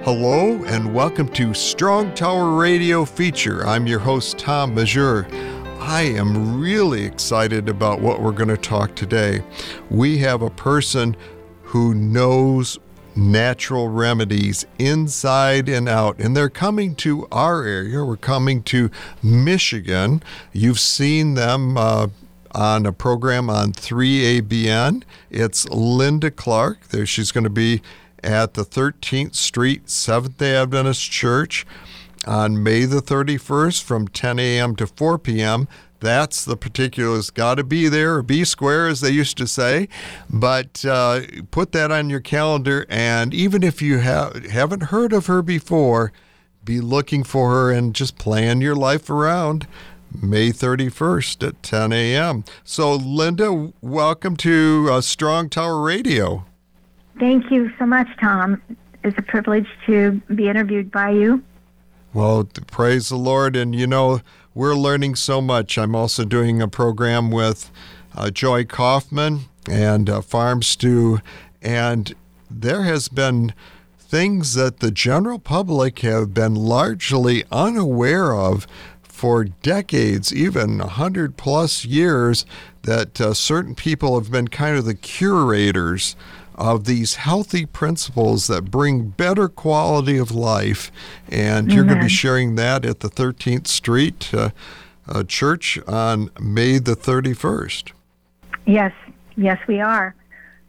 Hello and welcome to Strong Tower Radio Feature. I'm your host, Tom Majeur. I am really excited about what we're going to talk today. We have a person who knows natural remedies inside and out, and they're coming to our area. We're coming to Michigan. You've seen them on a program on 3ABN. It's Linda Clark. She's going to be at the 13th Street Seventh-day Adventist Church on May the 31st from 10 a.m. to 4 p.m. That's the particulars. Got to be there, or be square, as they used to say. But put that on your calendar, and even if you haven't heard of her before, be looking for her and just plan your life around May 31st at 10 a.m. So, Linda, welcome to Strong Tower Radio. Thank you so much, Tom. It's a privilege to be interviewed by you. Well, praise the Lord. And, you know, we're learning so much. I'm also doing a program with Joy Kaufman and Farm Stew. And there has been things that the general public have been largely unaware of for decades, even 100+ years, that certain people have been kind of the curators of these healthy principles that bring better quality of life. And you're going to be sharing that at the 13th Street Church on May the 31st. Yes, we are.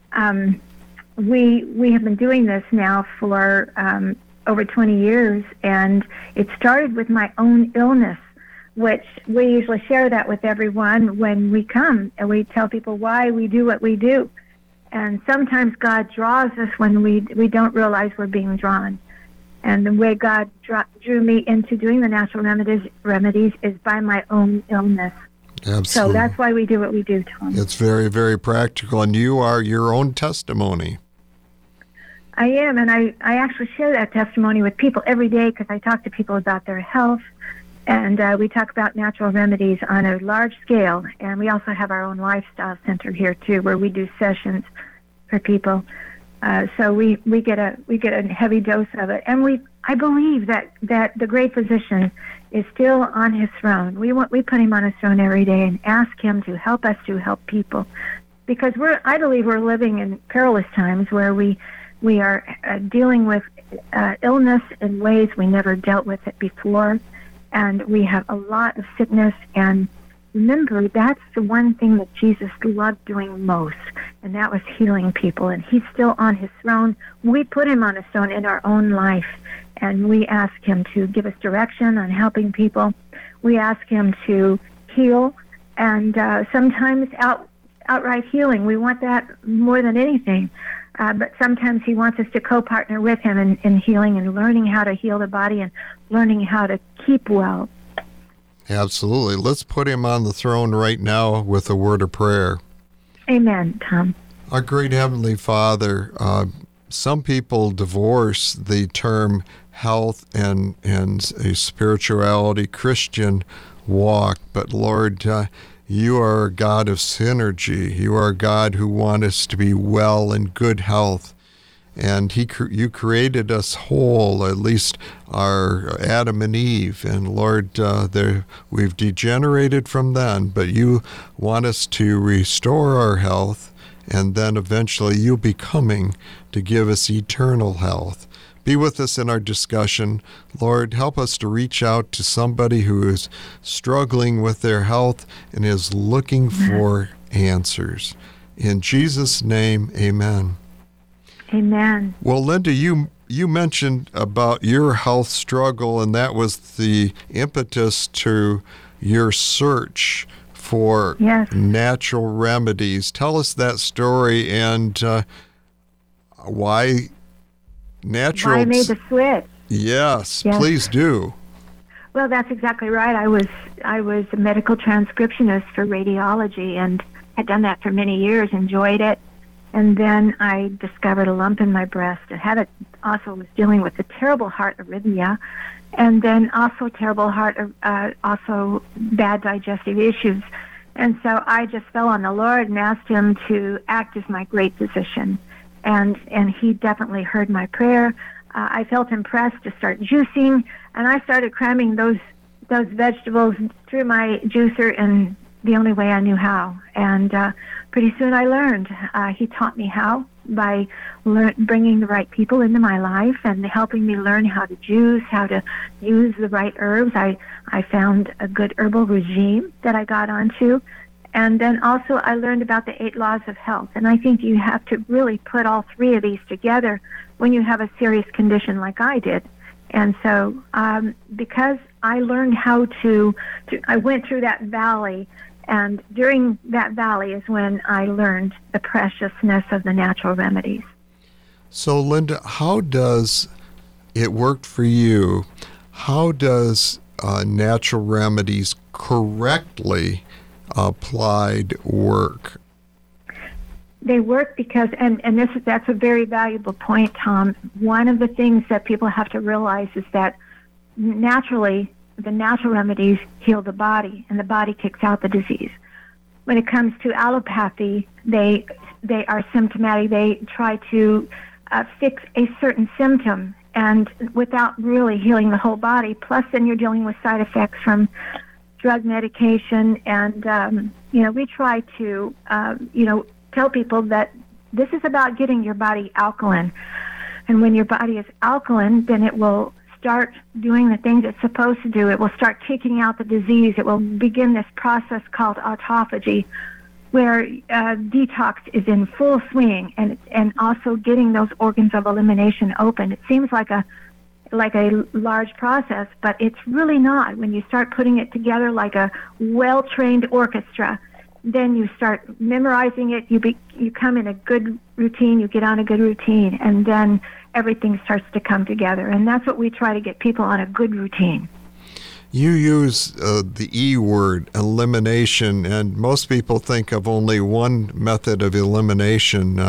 We have been doing this now for over 20 years, and it started with my own illness, which we usually share that with everyone when we come, and we tell people why we do what we do. And sometimes God draws us when we don't realize we're being drawn. And the way God drew me into doing the natural remedies is by my own illness. Absolutely. So that's why we do what we do, Tom. It's very, very practical, and you are your own testimony. I am, and I actually share that testimony with people every day because I talk to people about their health, and we talk about natural remedies on a large scale. And we also have our own lifestyle center here too, where we do sessions for people. So we get a heavy dose of it, and I believe that the great physician is still on his throne. We put him on his throne every day and ask him to help us to help people, because I believe we're living in perilous times where we are dealing with illness in ways we never dealt with it before. And we have a lot of sickness, and remember, that's the one thing that Jesus loved doing most, and that was healing people, and he's still on his throne. We put him on his throne in our own life, and we ask him to give us direction on helping people. We ask him to heal, and sometimes outright healing. We want that more than anything. But sometimes he wants us to co-partner with him in healing and learning how to heal the body and learning how to keep well. Absolutely. Let's put him on the throne right now with a word of prayer. Amen, Tom. Our great Heavenly Father, some people divorce the term health and a spirituality, Christian walk, but Lord, you are a God of synergy. You are a God who wants us to be well in good health. And you created us whole, at least our Adam and Eve. And Lord, we've degenerated from then, but you want us to restore our health, and then eventually you'll be coming to give us eternal health. Be with us in our discussion. Lord, help us to reach out to somebody who is struggling with their health and is looking for answers. In Jesus' name, amen. Amen. Well, Linda, you mentioned about your health struggle, and that was the impetus to your search for natural remedies. Tell us that story and why natural... Why I made the switch. Yes, please do. Well, that's exactly right. I was a medical transcriptionist for radiology and had done that for many years, enjoyed it. And then I discovered a lump in my breast and was dealing with a terrible heart arrhythmia, and then also terrible also bad digestive issues. And so I just fell on the Lord and asked him to act as my great physician. And he definitely heard my prayer. I felt impressed to start juicing, and I started cramming those vegetables through my juicer in the only way I knew how. And pretty soon I learned. He taught me how by bringing the right people into my life and helping me learn how to juice, how to use the right herbs. I found a good herbal regime that I got onto. And then also I learned about the 8 laws of health. And I think you have to really put all 3 of these together when you have a serious condition like I did. And so because I learned how to I went through that valley, and during that valley is when I learned the preciousness of the natural remedies. So, Linda, how does it work for you? How does natural remedies correctly applied work? They work because, and that's a very valuable point, Tom. One of the things that people have to realize is that naturally, the natural remedies heal the body, and the body kicks out the disease. When it comes to allopathy, they are symptomatic. They try to fix a certain symptom, and without really healing the whole body. Plus, then you're dealing with side effects from drug medication, and we try to tell people that this is about getting your body alkaline, and when your body is alkaline, then it will start doing the things it's supposed to do. It will start kicking out the disease. It will begin this process called autophagy, where detox is in full swing, and also getting those organs of elimination open. It seems like a large process, but it's really not. When you start putting it together like a well-trained orchestra, then you start memorizing it. You come in a good routine. You get on a good routine, and then everything starts to come together. And that's what we try to get people on, a good routine. You use the E word, elimination, and most people think of only one method of elimination.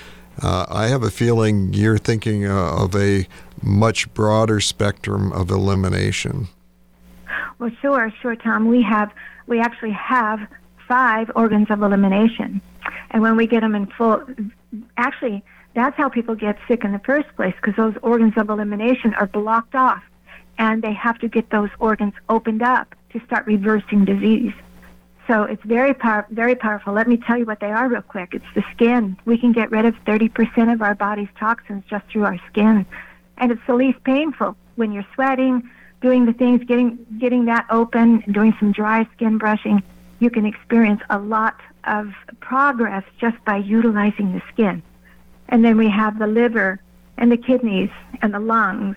I have a feeling you're thinking of a much broader spectrum of elimination. Well, sure, Tom. We actually have 5 organs of elimination. And when we get them in full, actually, that's how people get sick in the first place, because those organs of elimination are blocked off, and they have to get those organs opened up to start reversing disease. So it's very powerful. Let me tell you what they are real quick. It's the skin. We can get rid of 30% of our body's toxins just through our skin. And it's the least painful. When you're sweating, doing the things, getting that open, doing some dry skin brushing, you can experience a lot of progress just by utilizing the skin. And then we have the liver and the kidneys and the lungs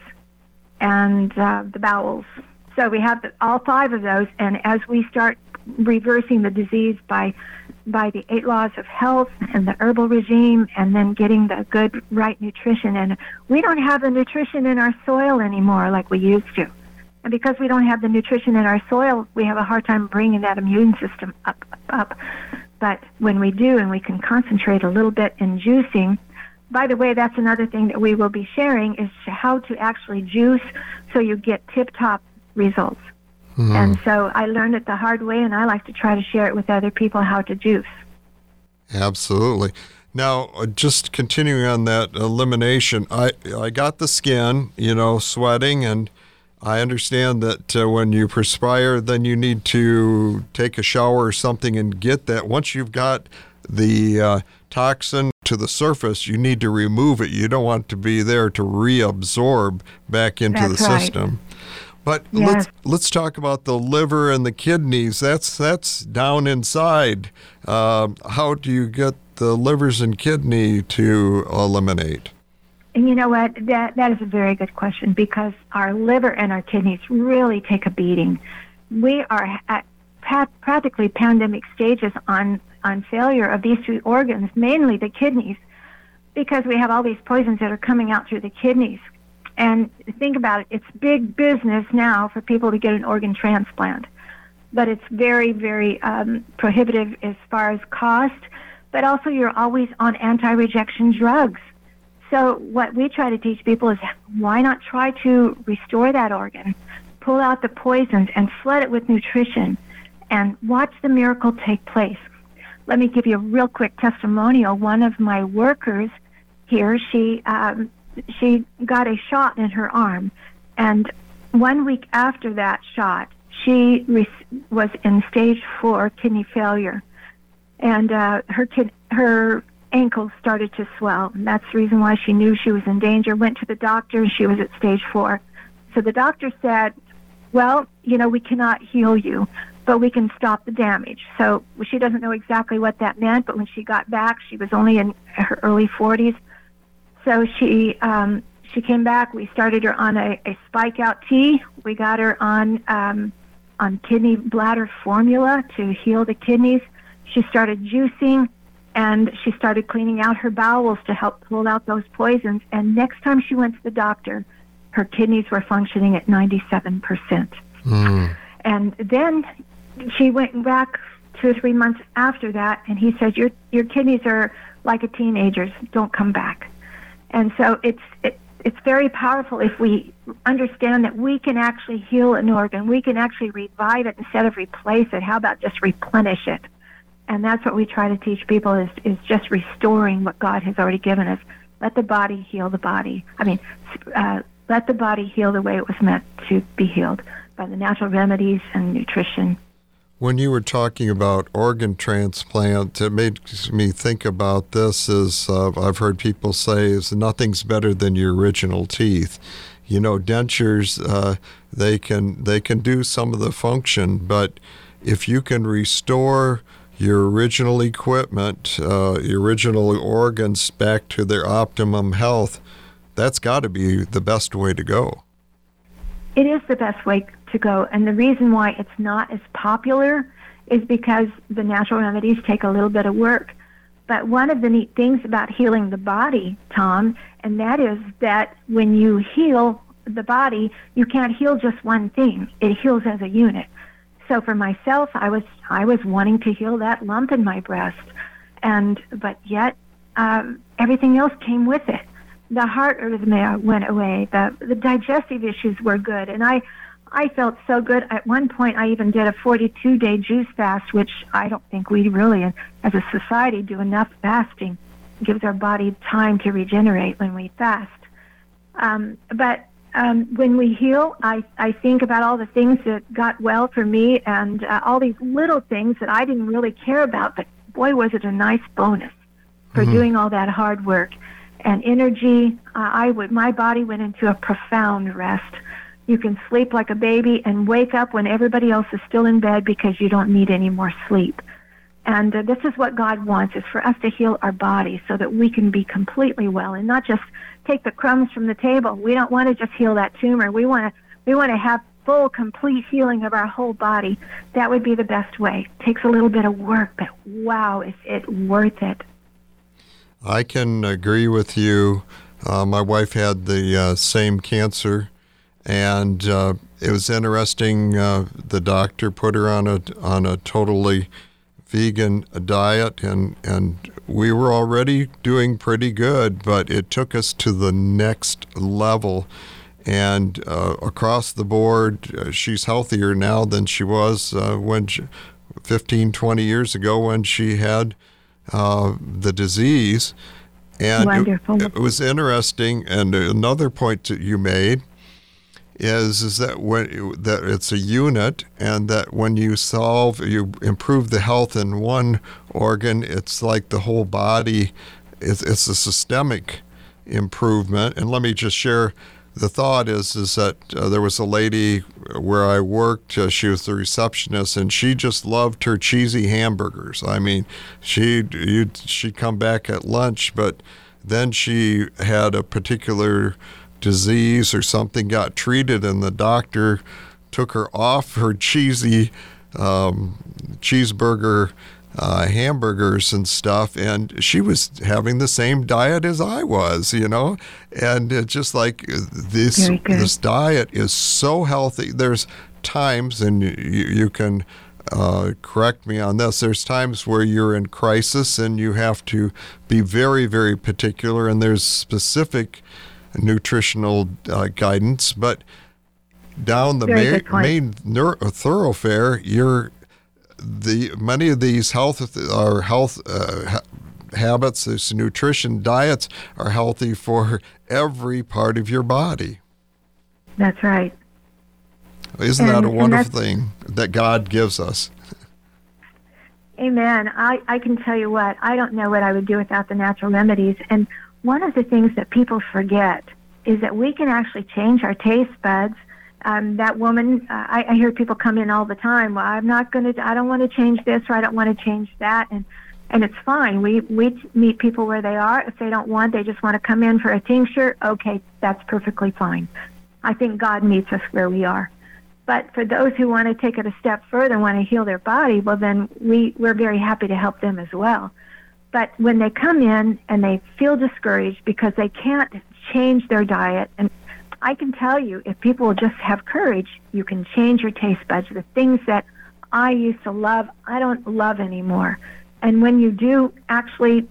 and the bowels. So we have all 5 of those, and as we start reversing the disease by the 8 laws of health and the herbal regime, and then getting the good, right nutrition. And we don't have the nutrition in our soil anymore like we used to. And because we don't have the nutrition in our soil, we have a hard time bringing that immune system up. But when we do, and we can concentrate a little bit in juicing, by the way, that's another thing that we will be sharing, is how to actually juice so you get tip-top results. Mm-hmm. And so I learned it the hard way, and I like to try to share it with other people how to juice. Absolutely. Now, just continuing on that elimination, I got the skin, sweating, and I understand that when you perspire, then you need to take a shower or something and get that. Once you've got the toxin to the surface, you need to remove it. You don't want it to be there to reabsorb back into the system. But yes. let's talk about the liver and the kidneys. That's down inside. How do you get the livers and kidney to eliminate? And you know what? That is a very good question, because our liver and our kidneys really take a beating. We are at practically pandemic stages on failure of these 2 organs, mainly the kidneys, because we have all these poisons that are coming out through the kidneys. And think about it, it's big business now for people to get an organ transplant. But it's very, very prohibitive as far as cost, but also you're always on anti-rejection drugs. So what we try to teach people is, why not try to restore that organ, pull out the poisons, and flood it with nutrition, and watch the miracle take place. Let me give you a real quick testimonial. One of my workers here, she she got a shot in her arm, and 1 week after that shot, she was in stage 4 kidney failure, and her ankles started to swell. And that's the reason why she knew she was in danger. Went to the doctor, and she was at stage 4. So the doctor said, well, we cannot heal you, but we can stop the damage. So she doesn't know exactly what that meant, but when she got back, she was only in her early 40s. So she came back. We started her on a spike out tea. We got her on kidney bladder formula to heal the kidneys. She started juicing, and she started cleaning out her bowels to help pull out those poisons. And next time she went to the doctor, her kidneys were functioning at 97%. And then she went back 2 or 3 months after that, and he said, your kidneys are like a teenager's. Don't come back. And so it's very powerful if we understand that we can actually heal an organ. We can actually revive it instead of replace it. How about just replenish it? And that's what we try to teach people is just restoring what God has already given us. Let the body heal the body. Let the body heal the way it was meant to be healed by the natural remedies and nutrition. When you were talking about organ transplant, it made me think about this as I've heard people say is nothing's better than your original teeth. Dentures, they can do some of the function, but if you can restore your original equipment, your original organs back to their optimum health, that's got to be the best way to go. It is the best way to go, and the reason why it's not as popular is because the natural remedies take a little bit of work. But one of the neat things about healing the body, Tom, and that is that when you heal the body, you can't heal just one thing. It heals as a unit. So for myself, I was wanting to heal that lump in my breast, but yet everything else came with it. The heart arrhythmia went away. The digestive issues were good, and I felt so good. At one point, I even did a 42-day juice fast, which I don't think we really, as a society, do enough fasting. It gives our body time to regenerate when we fast. But when we heal, I think about all the things that got well for me and all these little things that I didn't really care about, but boy, was it a nice bonus for doing all that hard work. And energy, my body went into a profound rest. You can sleep like a baby and wake up when everybody else is still in bed because you don't need any more sleep. And this is what God wants, is for us to heal our body so that we can be completely well and not just take the crumbs from the table. We don't want to just heal that tumor. We want to have full, complete healing of our whole body. That would be the best way. It takes a little bit of work, but wow, is it worth it. I can agree with you. My wife had the same cancer, and it was interesting. The doctor put her on a totally vegan diet, and we were already doing pretty good, but it took us to the next level. And across the board, she's healthier now than she was 15, 20 years ago when she had the disease. And wonderful. It was interesting. And another point that you made is that that it's a unit, and that when you improve the health in one organ, it's like the whole body. It's a systemic improvement. And let me just share. The thought is that there was a lady where I worked. She was the receptionist, and she just loved her cheesy hamburgers. I mean, she'd come back at lunch, but then she had a particular disease or something, got treated, and the doctor took her off her cheesy cheeseburger hamburgers and stuff, and she was having the same diet as I was, and it's just like this diet is so healthy. There's times, and you can correct me on this, there's times where you're in crisis and you have to be very, very particular, and there's specific nutritional guidance, but down the main thoroughfare, many of these health habits, these nutrition diets are healthy for every part of your body. That's right. Isn't that a wonderful thing that God gives us? Amen. I can tell you what, I don't know what I would do without the natural remedies. And one of the things that people forget is that we can actually change our taste buds. That woman, I hear people come in all the time, well, I don't want to change this, or I don't want to change that. And it's fine. We meet people where they are. If they don't want, they just want to come in for a tincture, okay, that's perfectly fine. I think God meets us where we are. But for those who want to take it a step further and want to heal their body, well, then we're very happy to help them as well. But when they come in and they feel discouraged because they can't change their diet, and I can tell you, if people will just have courage, you can change your taste buds. The things that I used to love, I don't love anymore. And when you do actually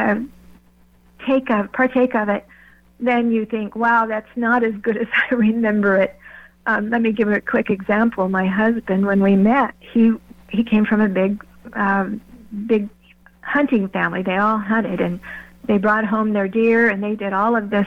partake of it, then you think, wow, that's not as good as I remember it. Let me give you a quick example. My husband, when we met, he came from a big hunting family. They all hunted, and they brought home their deer, and they did all of these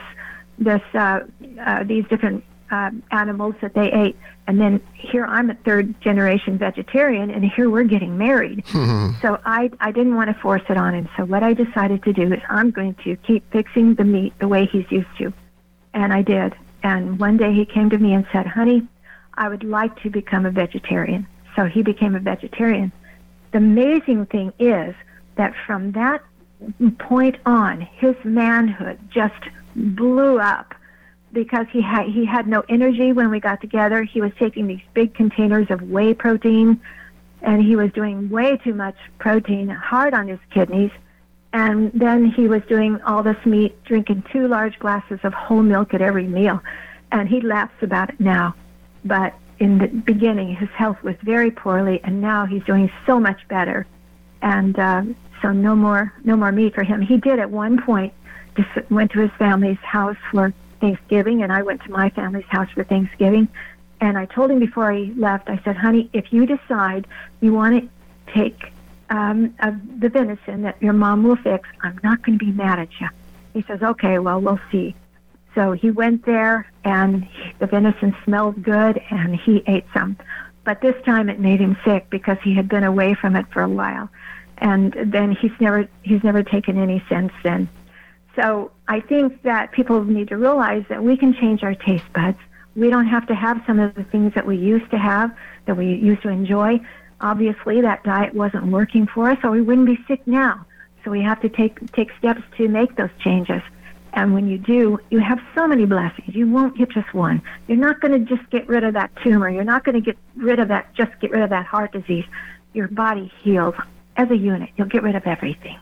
different animals that they ate. And then here I'm a third generation vegetarian, and here we're getting married. So I didn't want to force it on him. So what I decided to do is I'm going to keep fixing the meat the way he's used to, and I did. And one day he came to me and said, honey, I would like to become a vegetarian. So he became a vegetarian. The amazing thing is that from that point on, his manhood just blew up because he had no energy when we got together. He was taking these big containers of whey protein, and he was doing way too much protein, hard on his kidneys. And then he was doing all this meat, drinking 2 large glasses of whole milk at every meal. And he laughs about it now. But in the beginning, his health was very poorly, and now he's doing so much better. And so no more meat for him. He did at one point, just went to his family's house for Thanksgiving, and I went to my family's house for Thanksgiving. And I told him before he left, I said, honey, if you decide you want to take of the venison that your mom will fix, I'm not going to be mad at you. He says, okay, well, we'll see. So he went there, and the venison smelled good, and he ate some. But this time it made him sick because he had been away from it for a while. And then he's never taken any since then. So I think that people need to realize that we can change our taste buds. We don't have to have some of the things that we used to have, that we used to enjoy. Obviously, that diet wasn't working for us, or we wouldn't be sick now. So we have to take steps to make those changes. And when you do, you have so many blessings. You won't get just one. You're not going to just get rid of that tumor. You're not going to get rid of that heart disease. Your body heals as a unit. You'll get rid of everything.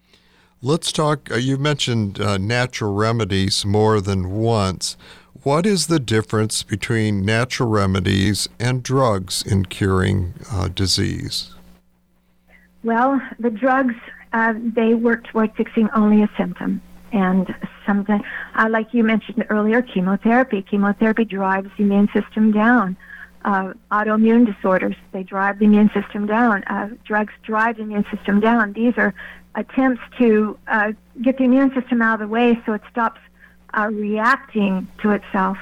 Let's talk, you mentioned natural remedies more than once. What is the difference between natural remedies and drugs in curing disease? Well, the drugs, they work toward fixing only a symptom. And sometimes, like you mentioned earlier, chemotherapy. Chemotherapy drives the immune system down. Autoimmune disorders, they drive the immune system down. Drugs drive the immune system down. These are attempts to get the immune system out of the way so it stops reacting to itself,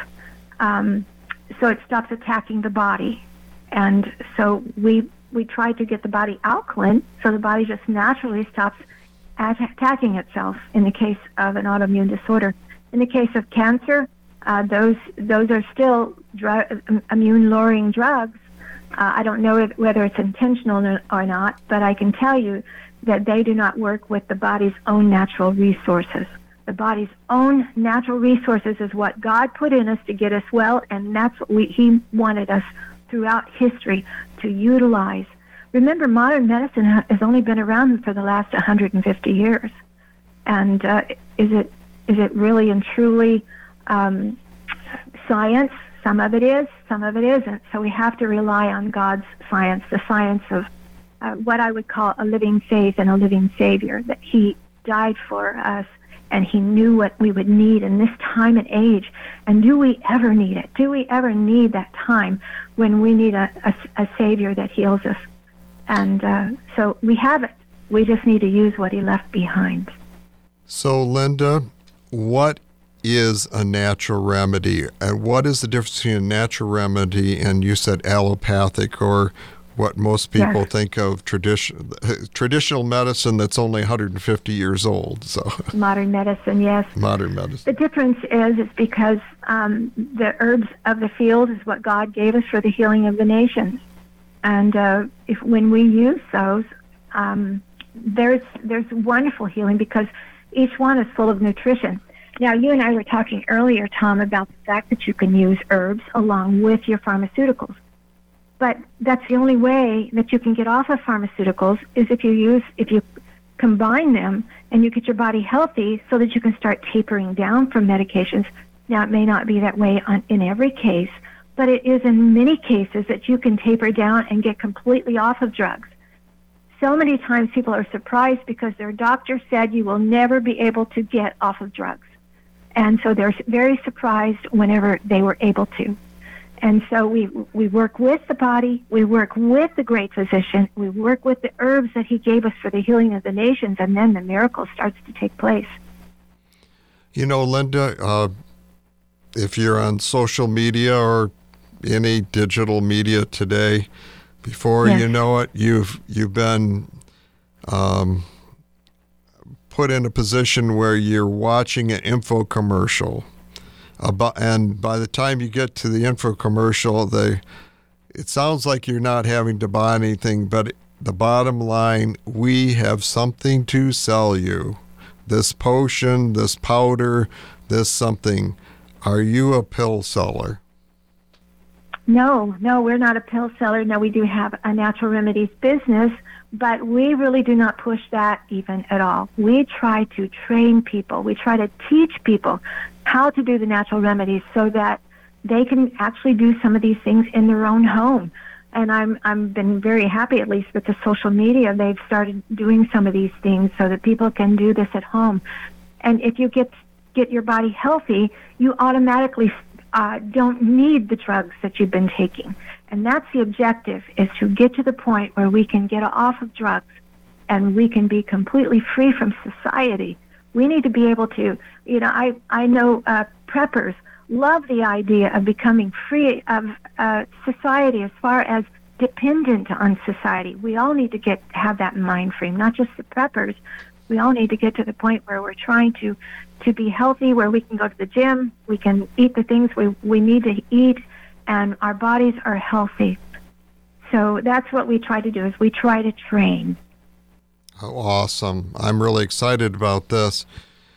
so it stops attacking the body. And so we try to get the body alkaline so the body just naturally stops attacking itself in the case of an autoimmune disorder. In the case of cancer, those are still immune-lowering drugs. I don't know whether it's intentional or not, but I can tell you that they do not work with the body's own natural resources. The body's own natural resources is what God put in us to get us well, and that's what He wanted us throughout history to utilize. Remember, modern medicine has only been around for the last 150 years. And is it really and truly science? Some of it is, some of it isn't. So we have to rely on God's science, the science of what I would call a living faith and a living Savior, that He died for us and He knew what we would need in this time and age. And do we ever need it? Do we ever need that time when we need a Savior that heals us? And so we have it. We just need to use what he left behind. So, Linda, what is a natural remedy? And what is the difference between a natural remedy and, you said, allopathic, or what most people think of traditional medicine that's only 150 years old? So modern medicine, yes. Modern medicine. The difference is because the herbs of the field is what God gave us for the healing of the nations. And when we use those, there's wonderful healing because each one is full of nutrition. Now, you and I were talking earlier, Tom, about the fact that you can use herbs along with your pharmaceuticals. But that's the only way that you can get off of pharmaceuticals is if you combine them and you get your body healthy so that you can start tapering down from medications. Now, it may not be that way in every case, but it is in many cases that you can taper down and get completely off of drugs. So many times people are surprised because their doctor said you will never be able to get off of drugs. And so they're very surprised whenever they were able to. And so we work with the body, we work with the great physician, we work with the herbs that he gave us for the healing of the nations, and then the miracle starts to take place. You know, Linda, if you're on social media or any digital media today, before you know it, you've been put in a position where you're watching an infomercial. And by the time you get to the infomercial, it sounds like you're not having to buy anything, but the bottom line, we have something to sell you. This potion, this powder, this something. Are you a pill seller? No, we're not a pill seller. No, we do have a natural remedies business, but we really do not push that even at all. We try to train people. We try to teach people how to do the natural remedies so that they can actually do some of these things in their own home. And I'm been very happy, at least with the social media, they've started doing some of these things so that people can do this at home. And if you get your body healthy, you automatically don't need the drugs that you've been taking. And that's the objective, is to get to the point where we can get off of drugs and we can be completely free from society. We need to be able to, I know preppers love the idea of becoming free of society as far as dependent on society. We all need to have that mind frame, not just the preppers. We all need to get to the point where we're trying to be healthy, where we can go to the gym, we can eat the things we need to eat, and our bodies are healthy. So that's what we try to do, is we try to train. Oh, awesome. I'm really excited about this.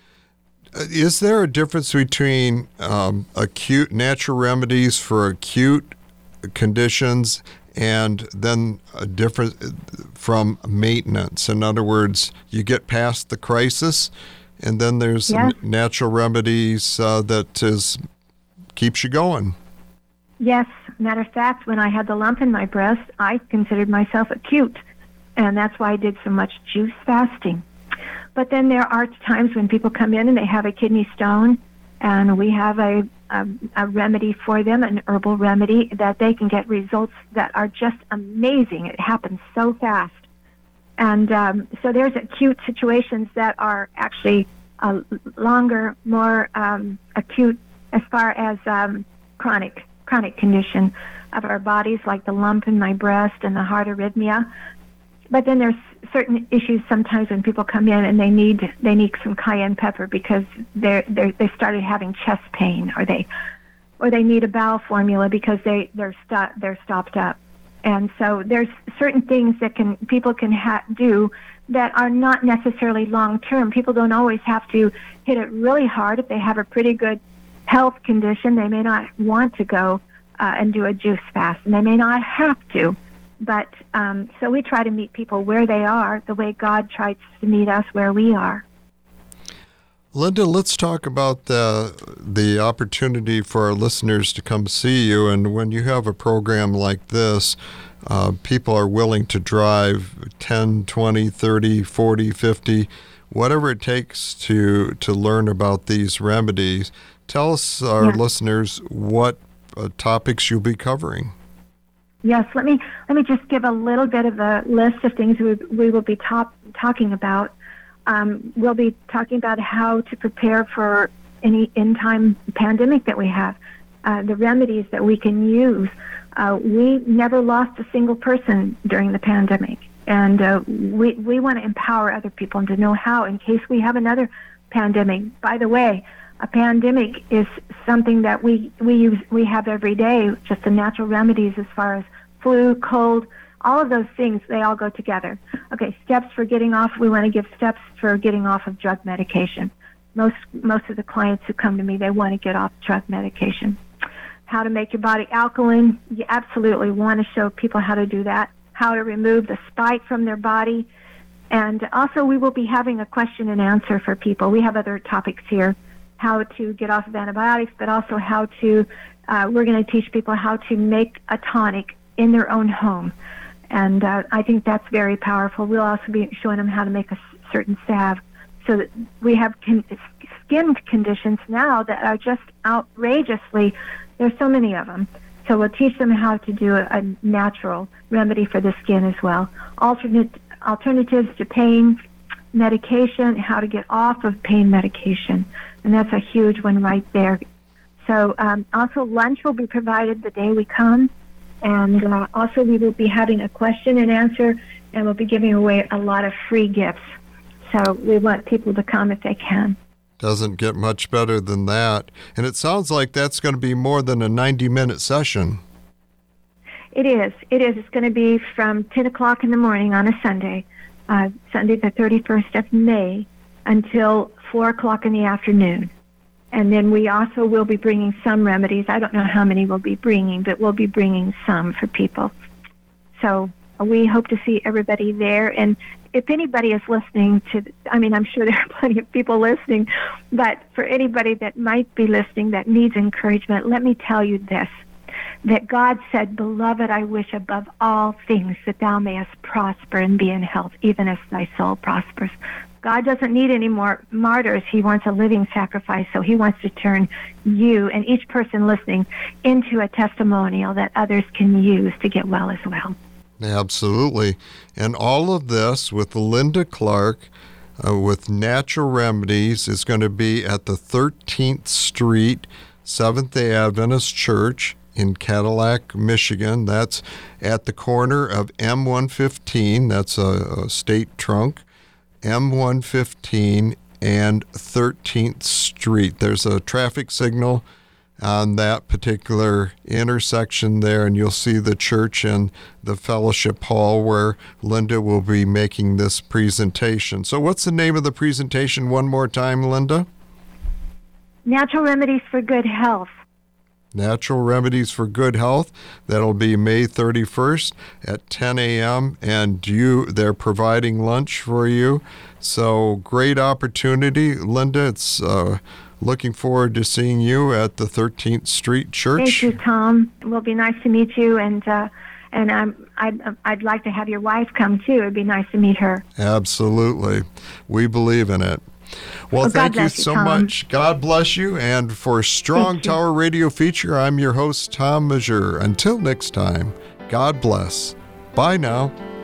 Is there a difference between acute natural remedies for acute conditions and then a different from maintenance? In other words, you get past the crisis, and then there's natural remedies that keeps you going. Yes. Matter of fact, when I had the lump in my breast, I considered myself acute, and that's why I did so much juice fasting. But then there are times when people come in and they have a kidney stone, and we have a remedy for them, an herbal remedy, that they can get results that are just amazing. It happens so fast. And so there's acute situations that are actually longer, more acute as far as chronic condition of our bodies, like the lump in my breast and the heart arrhythmia. But then there's certain issues sometimes when people come in and they need some cayenne pepper because they started having chest pain, or they need a bowel formula because they're stopped up. And so there's certain things that people can do that are not necessarily long term. People don't always have to hit it really hard. If they have a pretty good health condition, they may not want to go and do a juice fast, and they may not have to. But so we try to meet people where they are, the way God tries to meet us where we are. Linda, let's talk about the opportunity for our listeners to come see you. And when you have a program like this, people are willing to drive 10, 20, 30, 40, 50, whatever it takes to learn about these remedies. Tell us, our listeners, what topics you'll be covering. Yes, let me just give a little bit of a list of things we will be talking about. We'll be talking about how to prepare for any end-time pandemic that we have, the remedies that we can use. We never lost a single person during the pandemic, and we want to empower other people and to know how in case we have another pandemic. By the way, a pandemic is something that we have every day, just the natural remedies as far as flu, cold, all of those things, they all go together. Okay, steps for getting off. We want to give steps for getting off of drug medication. Most of the clients who come to me, they want to get off drug medication. How to make your body alkaline. You absolutely want to show people how to do that. How to remove the spike from their body. And also we will be having a question and answer for people. We have other topics here. How to get off of antibiotics, but also how to, we're going to teach people how to make a tonic in their own home. And I think that's very powerful. We'll also be showing them how to make a certain salve. So that we have skin conditions now that are just outrageously, there's so many of them. So we'll teach them how to do a natural remedy for the skin as well. Alternatives to pain medication, how to get off of pain medication. And that's a huge one right there. So also lunch will be provided the day we come. And also we will be having a question and answer, and we'll be giving away a lot of free gifts. So we want people to come if they can. Doesn't get much better than that. And it sounds like that's going to be more than a 90-minute session. It is. It's going to be from 10 o'clock in the morning on a Sunday, Sunday the 31st of May, until 4 o'clock in the afternoon. And then we also will be bringing some remedies. I don't know how many we'll be bringing, but we'll be bringing some for people. So we hope to see everybody there. And if anybody is listening to, I'm sure there are plenty of people listening, but for anybody that might be listening that needs encouragement, let me tell you this, that God said, "Beloved, I wish above all things that thou mayest prosper and be in health, even as thy soul prospers." God doesn't need any more martyrs. He wants a living sacrifice, so he wants to turn you and each person listening into a testimonial that others can use to get well as well. Absolutely. And all of this with Linda Clark with Natural Remedies is going to be at the 13th Street Seventh-day Adventist Church in Cadillac, Michigan. That's at the corner of M115, that's a state trunk, M115 and 13th Street. There's a traffic signal on that particular intersection there, and you'll see the church and the fellowship hall where Linda will be making this presentation. So what's the name of the presentation one more time, Linda? Natural Remedies for Good Health. Natural Remedies for Good Health. That'll be May 31st at 10 a.m. And they're providing lunch for you. So great opportunity. Linda, it's looking forward to seeing you at the 13th Street Church. Thank you, Tom. It will be nice to meet you, and I'd like to have your wife come too. It'd be nice to meet her. Absolutely. We believe in it. Well, thank you so much. God bless you. And for Strong Tower Radio Feature, I'm your host, Tom Majeur. Until next time, God bless. Bye now.